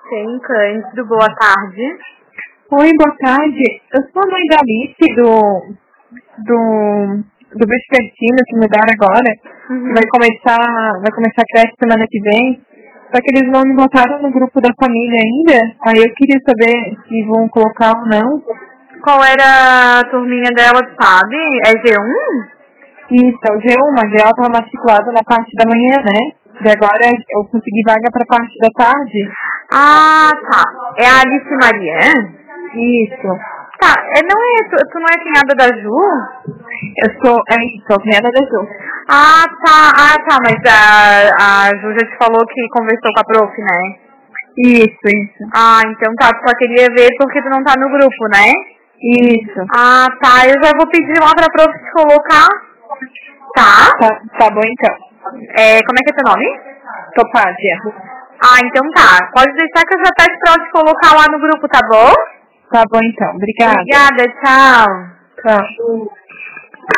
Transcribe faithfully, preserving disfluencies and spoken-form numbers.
Sim, Cândido, boa tarde. Oi, boa tarde. Eu sou a mãe da Alice do, do, do vespertino que mudaram agora. Uhum. Vai começar, vai começar a creche semana que vem. Só que eles não me botaram no grupo da família ainda. Aí eu queria saber se vão colocar ou não. Qual era a turminha dela, sabe? É G um? Isso, é o G um, mas ela estava matriculada na parte da manhã, né? E agora eu consegui vaga para a parte da tarde. Ah, tá. É a Alice Maria? Isso. Tá, é, não é, tu, tu não é cunhada da Ju? Eu sou, é isso, sou cunhada da Ju. Ah, tá, ah, tá, mas a, a Ju já te falou que conversou com a prof, né? Isso, isso. Ah, então tá, tu só queria ver porque tu não tá no grupo, né? Isso. Ah, tá, eu já vou pedir lá pra prof te colocar. Tá? Tá, tá bom então. É, como é que é teu nome? Topázia. Ah, então tá. Pode deixar que eu já peço pra ela te colocar lá no grupo, tá bom? Tá bom então. Obrigada. Obrigada, tchau. Tchau.